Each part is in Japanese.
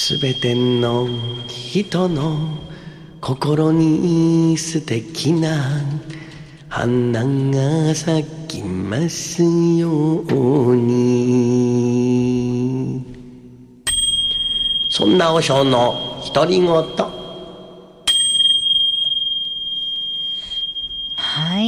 すべての人の心に素敵な花が咲きますように。そんな和尚の独り言。 はい、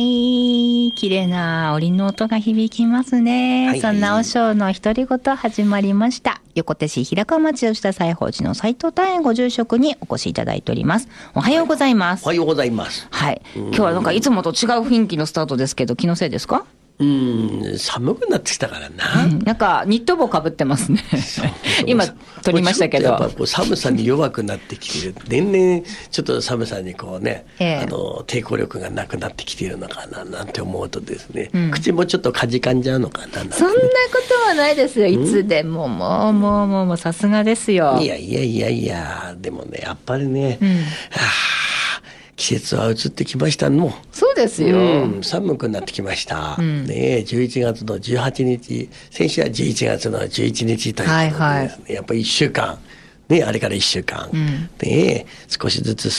綺麗な檻の音が響きますね。 はいはい、 そんな和尚の独り言始まりました。横手市平川町吉田西宝寺の斉藤大円ご住職にお越しいただいております。おはようございます。 おはようございます。 はい、今日はなんかいつもと違う雰囲気のスタートですけど、気のせいですか？ 寒くなってきたからな。 なんかニット帽かぶってますね。今撮りましたけど、 やっぱこう寒さに弱くなってきてる。年々ちょっと寒さにこうね、抵抗力がなくなってきているのかななんて思うとですね、口もちょっとかじかんじゃうのかななんて、ね、 そんなことはないですよ。いつでももうさすがですよ。 いやでもね、やっぱりね、季節は移ってきましたの。 そうですよ、 寒くなってきました、ね、11月の18日、先週は11月の11日ということでですね、やっぱり1週間ね、あれから1週間、ね、少しずつ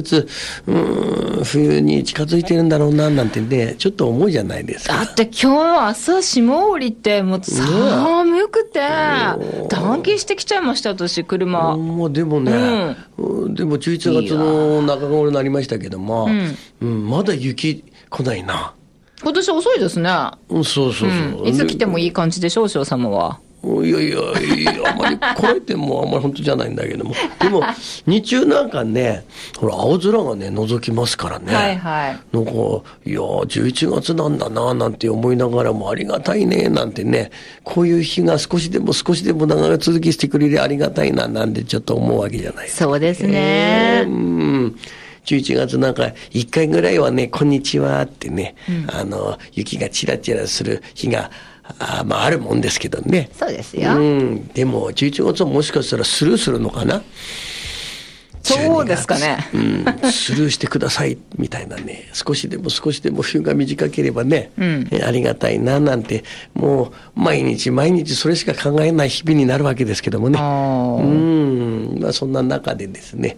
冬に近づいてるんだろうななんてね、ちょっと思うじゃないですか。 だって今日朝霜降りてもう寒くて暖気してきちゃいました、私車。 でもね、でも11月の中頃になりましたけども、まだ雪来ないな。 今年遅いですね。 そう、 いつ来てもいい感じでしょう、少様は。 いやあんまり来られてもあんまり本当じゃないんだけども、でも日中なんかね、ほら青空がね覗きますからね、なんかいや11月なんだななんて思いながらも、ありがたいねなんてね、こういう日が少しでも長く続きしてくれてありがたいななんてちょっと思うわけじゃないですか。 そうですね、 11月なんか1回ぐらいはね、こんにちはってね、雪がチラチラする日があるもんですけどね。 そうですよ。 でも11月はもしかしたらスルーするのかな。 そうですかね。 スルーしてくださいみたいなね、少しでも冬が短ければね、ありがたいななんて、もう毎日それしか考えない日々になるわけですけどもね。そんな中でですね、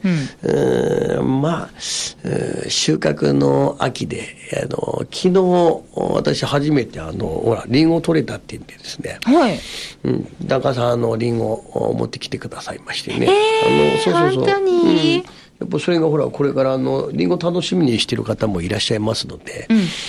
収穫の秋で昨日私初めてリンゴ取れたって言ってですね、檀家さんリンゴを持ってきてくださいましてね。 本当に、 やっぱそれがほら、これからリンゴ楽しみにしてる方もいらっしゃいますので、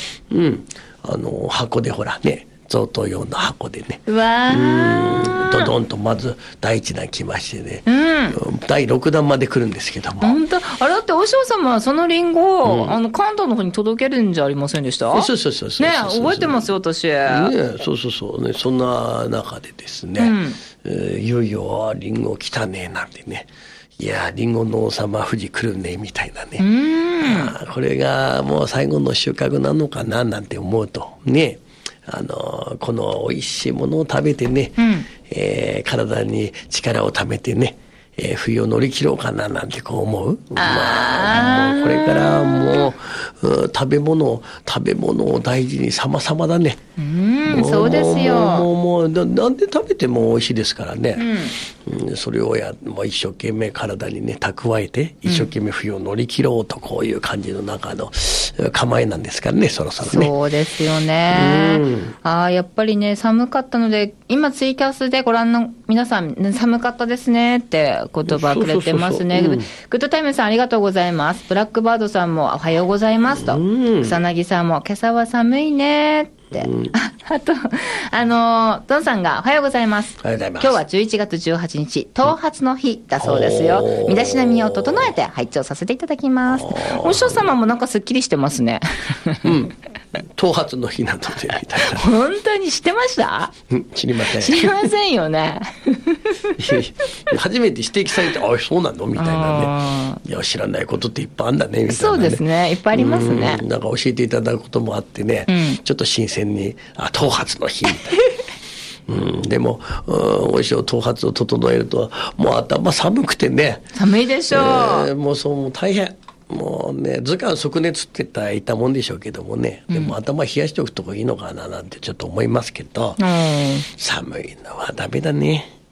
箱でほらね、贈答用の箱でね、ドドンとまず第一弾来ましてね、第6弾まで来るんですけども。 本当、だって和尚様はそのリンゴを、関東の方に届けるんじゃありませんでした？ そうね、覚えてますよ私。 そうね、そんな中でですね、いよいよリンゴ来たねなんてね、いやリンゴの王様富士来るねみたいなね、これがもう最後の収穫なのかななんて思うとね、この美味しいものを食べてね、体に力をためてね、冬を乗り切ろうかななんてこう思う。もうこれからもう食べ物を大事に様々だね。 そうですよ。 もうなんで食べても美味しいですからね。それをもう一生懸命体にね蓄えて、一生懸命冬を乗り切ろうと、こういう感じの中の構えなんですからね、そろそろね。そうですよね。やっぱりね、寒かったので、今ツイキャスでご覧の皆さん、寒かったですねって言葉くれてますね。グッドタイムさんありがとうございます。ブラックバードさんもおはようございますと。草薙さんも今朝は寒いねって。あと、ドンさんがおはようございます。今日は11月18日、頭髪の日だそうですよ。身だしなみを整えて拝聴させていただきます。お師匠様もなんかすっきりしてますね。 頭髪の日なのでみたいな。 本当に知ってました？ 知りません。 知りませんよね。 初めて指摘されて、そうなのみたいなね。いや知らないことっていっぱいあるんだねみたいなね。 そうですね、いっぱいありますね。 なんか教えていただくこともあってね、ちょっと新鮮に頭髪の日みたいな。でもおいしい頭髪を整えるともう頭寒くてね。 寒いでしょう。 もう大変。もうね、図鑑即熱って言ったもんでしょうけどもね、でも頭冷やしておくとこいいのかななんてちょっと思いますけど、寒いのはダメだね。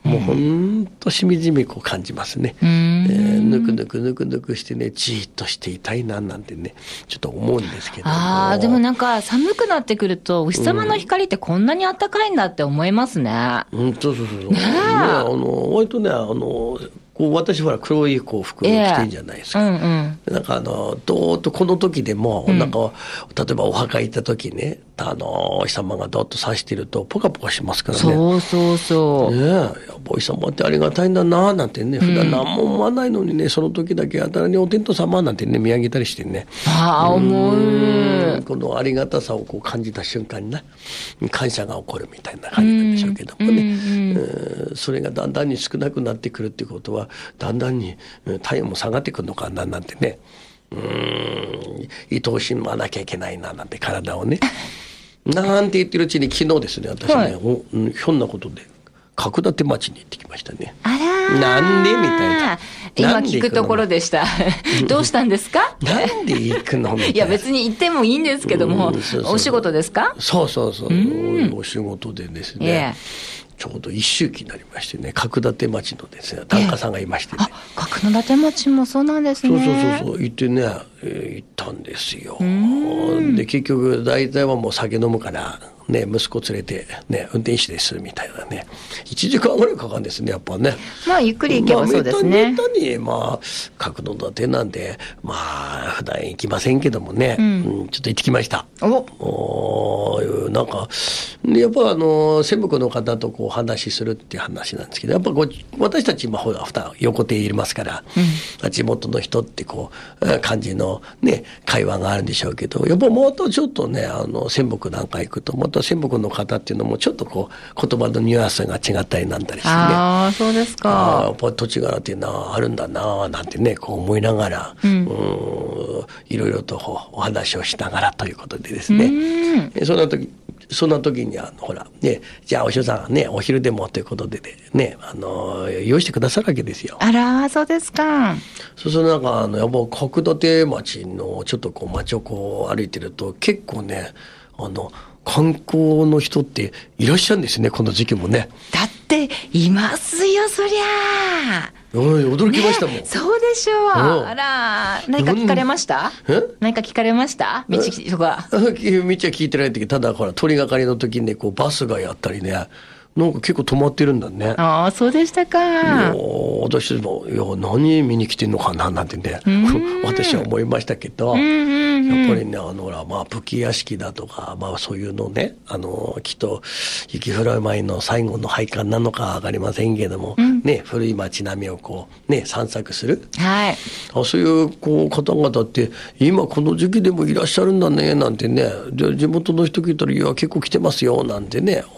もうほんとしみじみこう感じますね。ぬくぬくぬくぬくしてね、じーっとしていたいななんてね、ちょっと思うんですけども。 でもなんか寒くなってくると、お日様の光ってこんなに暖かいんだって思いますね。 そうそうそう。割とね、こう私ほら黒いこう服着てんじゃないですか。なんかどーっとこの時でも、なんか例えばお墓行った時ね、お日様がどーっと差してるとポカポカしますからね。 そうそうそう。 ねえ、やっぱお日様ってありがたいんだななんてね、普段何も思わないのにね、その時だけやたらにお天道様なんてね見上げたりしてね。 思う。 このありがたさをこう感じた瞬間にね、感謝が起こるみたいな感じなんでしょうけどもね。それがだんだんに少なくなってくるっていうことは、だんだんに体温も下がってくるのかななんてね、愛おしまなきゃいけないななんて体をねなんて言ってるうちに昨日ですね、私ね、ひょんなことで角館町に行ってきましたね。なんでみたいな。 今聞くところでした。どうしたんですか？ なんで行くのみたいな。 いや別に行ってもいいんですけども、お仕事ですか？ そうそうそう。お仕事でですね。ちょうど一周期になりましてね、角館町のですね、檀家さんがいましてね。 角館町もそうなんですね。 そう行ってね、行ったんですよ。で結局大体はもう酒飲むからね、息子連れてね、運転手ですみたいなね、1時間ぐらいかかるんですね、やっぱね。 ゆっくり行けばそうですね。 めったに角館なんで普段行きませんけどもね、ちょっと行ってきました。なんかやっぱ専務の方とこう話するっていう話なんですけど、やっぱ私たち今ほら横手いますから、地元の人ってこう感じのね会話があるんでしょうけど、やっぱまたちょっとね専務なんか行くとまた専務の方っていうのもちょっとこう言葉のニュアンスが違ったりなんだりしてね。 そうですか。 やっぱ土地柄っていうのはあるんだななんてねこう思いながら、いろいろとお話をしながらということでですね。そんな時にほらね、じゃあお師匠さんねお昼でもということでね用意してくださるわけですよ。 そうですか。 そうするとなんかやっぱ角館町のちょっとこう街をこう歩いてると結構ね観光の人っていらっしゃるんですね、この時期もね。 だっていますよ、そりゃ。 驚きましたもん。 そうでしょう。何か聞かれました？何か聞かれました？道とか。 道は聞いてないけど、ただほら通りがかりの時にねこうバスがやったりね、なんか結構止まってるんだね。 そうでしたか。 私も何見に来てんのかななんてね私は思いましたけど、やっぱりね武家屋敷だとかそういうのねきっと雪降る前の最後の拝観なのか分かりませんけども、ね古い街並みをこうね散策する、そういうこう方々って今この時期でもいらっしゃるんだねなんてね、地元の人聞いたらいや結構来てますよなんてね、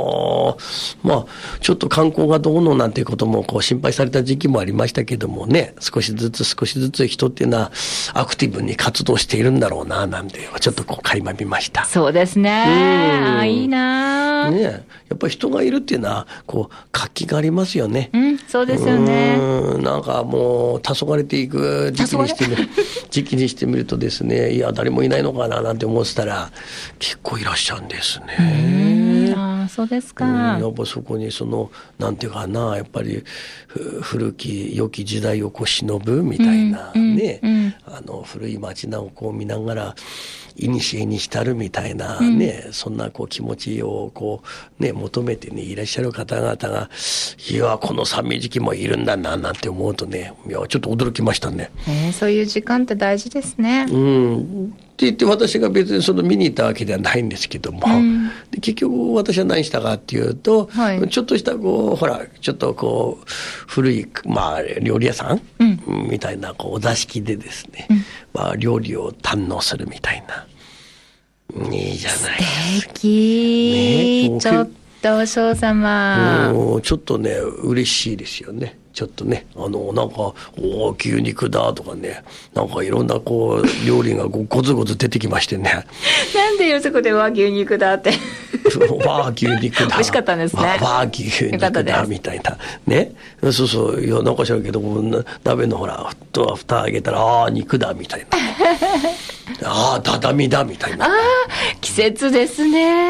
ちょっと観光がどうのなんていうこともこう心配された時期もありましたけどもね、少しずつ人っていうのはアクティブに活動しているんだろうななんてちょっとこう垣間見ました。 そうですね。いいなね。やっぱり人がいるっていうのはこう活気がありますよね。 そうですよね。 なんかもう黄昏れていく時期にしてみるとですね、いや誰もいないのかななんて思ってたら結構いらっしゃるんですね。 そうですか。 やっぱそこになんていうかな、やっぱり古き良き時代をこう忍ぶみたいなね、古い街並みをこう見ながら古に浸るみたいなね、そんなこう気持ちをこうね求めてねいらっしゃる方々が、いやこの寒い時期もいるんだななんて思うとね、いやちょっと驚きましたね。 そういう時間って大事ですね。 って言って私が別に見に行ったわけではないんですけども、で結局私は何したかっていうと、ちょっとしたこうほらちょっとこう古い料理屋さん、みたいなこうお座敷でですね、料理を堪能するみたいな、いいじゃないですか。 素敵、ちょっとお嬢様ちょっとね嬉しいですよね。ちょっとねなんか牛肉だとかね、なんかいろんなこう料理がゴツゴツ出てきましてねなんでよそこで牛肉だって牛肉だ美味しかったんですね。 牛肉だみたいなね。そういやなんか知らんけど鍋のほら蓋開けたら肉だみたいなだだみだみたいな。 季節ですね。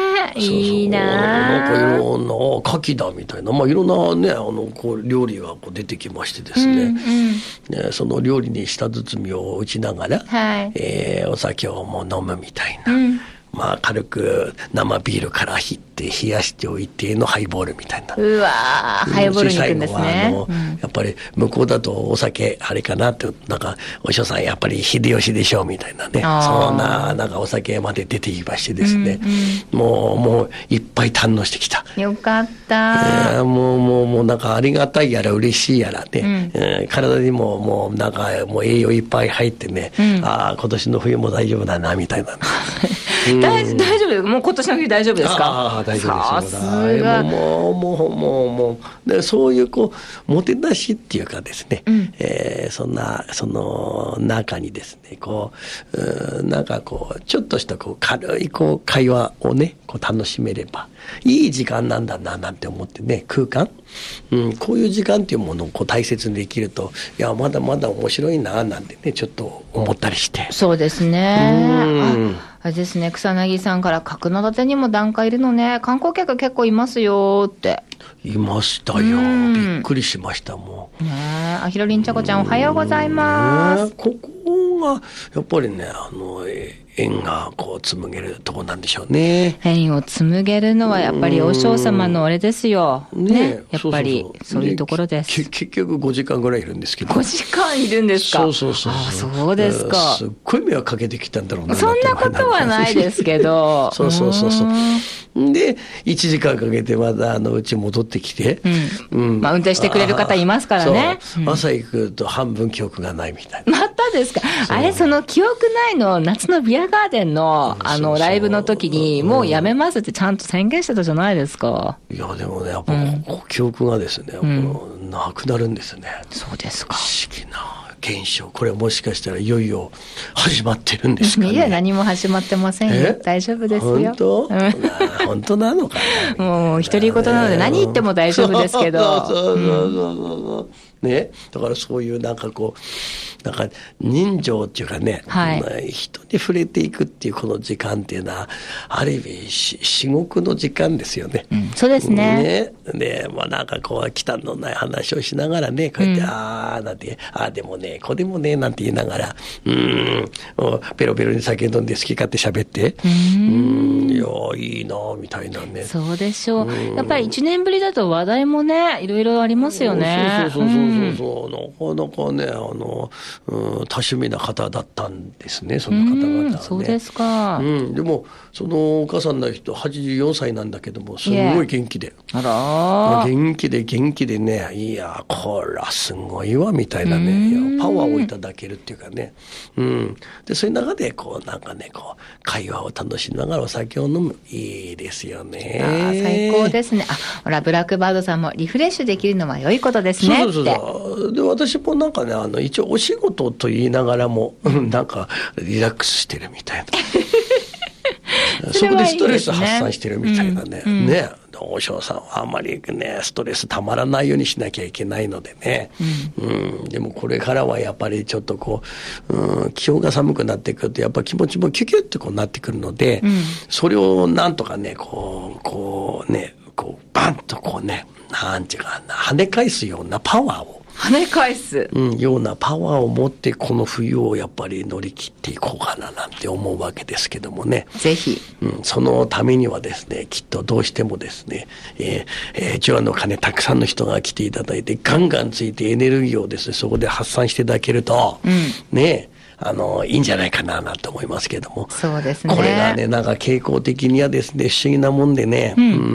いいななんかいろんな、牡蠣だみたいな、まあいろんなね、こう料理がこう出てきましてですね、ね、その料理に舌包みを打ちながら、 はい、 お酒をもう飲むみたいな。まあ軽く生ビールから冷やしておいてのハイボールみたいな。 うわー、ハイボールに行くんですね。 やっぱり向こうだとお酒あれかなって、なんかお師匠さんやっぱり秀吉でしょうみたいなね、そんななんかお酒まで出てきましてですね、もういっぱい堪能してきた。 よかった。 もうなんかありがたいやら嬉しいやらね、体にももうなんかもう栄養いっぱい入ってね、ああ今年の冬も大丈夫だなみたいな、ね。 大丈夫です。もう今年の冬大丈夫ですか？ ああ、大丈夫ですよ。さすが。もうでそういうこうもてなしっていうかですね、その中にですね、こうなんかこうちょっとしたこう軽いこう会話をねこう楽しめればいい時間なんだななんて思ってね、空間、こういう時間っていうものをこう大切にできると、いやまだまだ面白いななんてねちょっと思ったりして。 そうですね。あれですね、草薙さんから角館にも檀家いるのね、観光客結構いますよって。 いましたよ。びっくりしましたもん。 ねえ、あひろりんちゃこちゃんおはようございます。 ここがやっぱりね、縁がこう紡げるとこなんでしょうね。 縁を紡げるのはやっぱりお嬢様のあれですよ。ね、やっぱりそういうところです。 結局5時間ぐらいいるんですけど。 5時間いるんですか？ そう。 あ、そうですか。 すっごい迷惑かけてきたんだろうな。 そんなことはないですけど。 そう。で、1時間かけてまたうち戻ってきて。 まあ運転してくれる方いますからね。 朝行くと半分記憶がないみたいな。 またですか？あれ、その記憶ないの、夏のビアガーデンのライブの時にもうやめますってちゃんと宣言してたじゃないですか。 いやでもね、やっぱ記憶がですね、なくなるんですね。 そうですか。 不思議な現象。これもしかしたらいよいよ始まってるんですかね。 いや、何も始まってませんよ。大丈夫ですよ。 本当？本当なのかな。 もう独り言なので何言っても大丈夫ですけど。 そうね、だからそういうなんかこうなんか人情っていうかね、人に触れていくっていうこの時間っていうのはある意味至極の時間ですよね。 そうですね。 で、まあなんかこう忌憚のない話をしながらね、こうやってああなんて、ああでもねこれでもねなんて言いながら、ペロペロに酒飲んで好き勝手喋って、いやいいなみたいなね。 そうでしょう。やっぱり1年ぶりだと話題もねいろいろありますよね。 そうなかなかね多趣味な方だったんですね、その方々はね。 そうですか。 でもそのお母さんの人84歳なんだけどもすごい元気で、元気でね、いやこらすごいわみたいなね、パワーをいただけるっていうかね、でそういう中でこうなんかねこう会話を楽しみながらお酒を飲む、いいですよね。 最高ですね。ほらブラックバードさんもリフレッシュできるのは良いことですねって。 そうで私もなんかね一応お仕事と言いながらも、なんかリラックスしてるみたいなそこでストレス発散してるみたいなね、ね、お嬢さんはあんまりねストレスたまらないようにしなきゃいけないのでね、でもこれからはやっぱりちょっとこう、気温が寒くなってくるとやっぱ気持ちもキュキュッとこうなってくるので、それをなんとかねこうバンとこうね、なんていうかな、跳ね返すようなパワーを跳ね返す、 ようなパワーを持ってこの冬をやっぱり乗り切っていこうかななんて思うわけですけどもね。 ぜひ、 そのためにはですね、きっとどうしてもですね、除夜の鐘たくさんの人が来ていただいてガンガンついてエネルギーをですねそこで発散していただけると、ねいいんじゃないかなと思いますけども。 そうですね。 これがねなんか傾向的にはですね不思議なもんでね、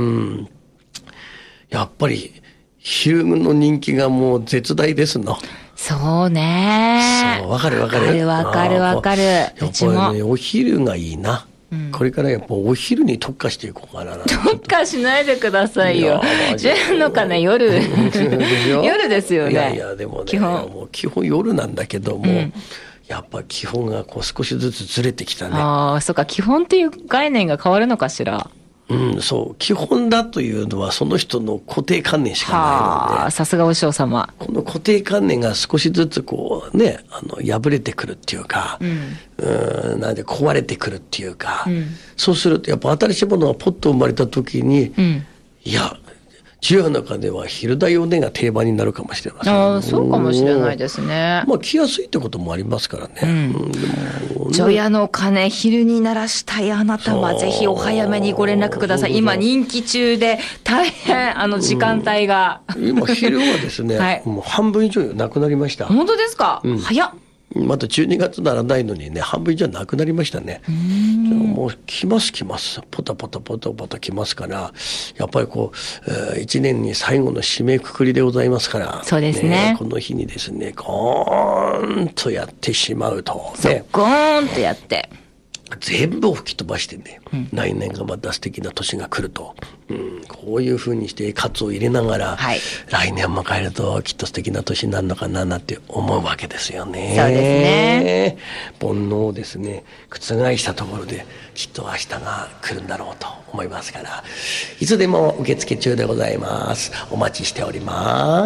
やっぱり昼の人気がもう絶大ですの。 そうね。 そう、わかる。 わかる。 やっぱりね、お昼がいいな。これからやっぱお昼に特化していこうかな。 特化しないでくださいよ。10のかね、夜。夜ですよね。 いや、でもね、もう基本夜なんだけども、やっぱ基本がこう少しずつずれてきたね。 そうか、基本っていう概念が変わるのかしら。 そう。基本だというのはその人の固定観念しかないので。 さすがお嬢様。 この固定観念が少しずつこうね、破れてくるっていうか、なんで壊れてくるっていうか、そうするとやっぱ新しいものがポッと生まれた時に、いや、授業の中では昼だよねが定番になるかもしれません。 そうかもしれないですね。 まあ来やすいってこともありますからね。 除夜の鐘、昼に鳴らしたいあなたはぜひお早めにご連絡ください。今人気中で大変時間帯が。 今昼はですね、もう半分以上なくなりました。 本当ですか？早っ。 また12月ならないのにね、半分以上なくなりましたね。もう来ます。ポタポタ来ますから、やっぱりこう、1年に最後の締めくくりでございますから。 そうですね。 この日にですね、ゴーンとやってしまうと。 ね、ゴーンとやって。 全部を吹き飛ばしてね、来年がまた素敵な年が来ると、こういうふうにして喝を入れながら、来年を迎えるときっと素敵な年になるのかななんて思うわけですよね。 そうですね。 煩悩をですね、覆したところできっと明日が来るんだろうと思いますから、いつでも受付中でございます。お待ちしております。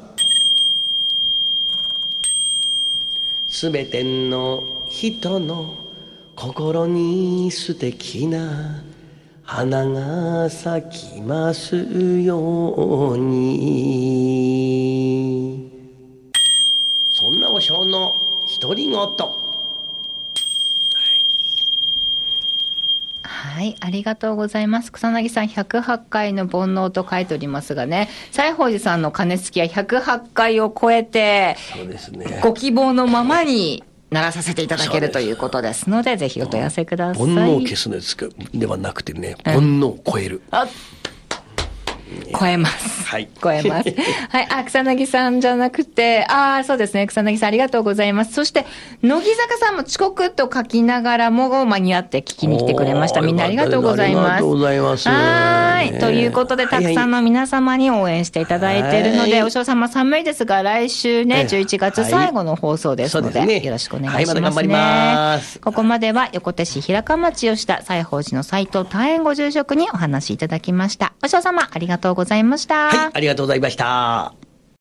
すべての人の心に素敵な花が咲きますように。そんなお正の独り言。 はい、ありがとうございます。草薙さん、108回の煩悩と書いておりますがね、西宝寺さんの鐘つきは108回を超えて、 そうですね、 ご希望のままに鳴らさせていただけるということですので、ぜひお問い合わせください。 煩悩を消すのではなくてね、煩悩を超える。 超えます。 はい。 超えます。はい。草薙さんじゃなくて、そうですね。草薙さんありがとうございます。そして、乃木坂さんも遅刻と書きながらも間に合って聞きに来てくれました。みんなありがとうございます。 ありがとうございます。 はい。ということで、たくさんの皆様に応援していただいているので、お嬢様寒いですが、来週ね、11月最後の放送ですので、よろしくお願いしますね。 また頑張ります。 ここまでは、横手市平川町吉田西宝寺の斉藤大円ご住職にお話しいただきました。お嬢様、ありがとうございました。 はい、ありがとうございました。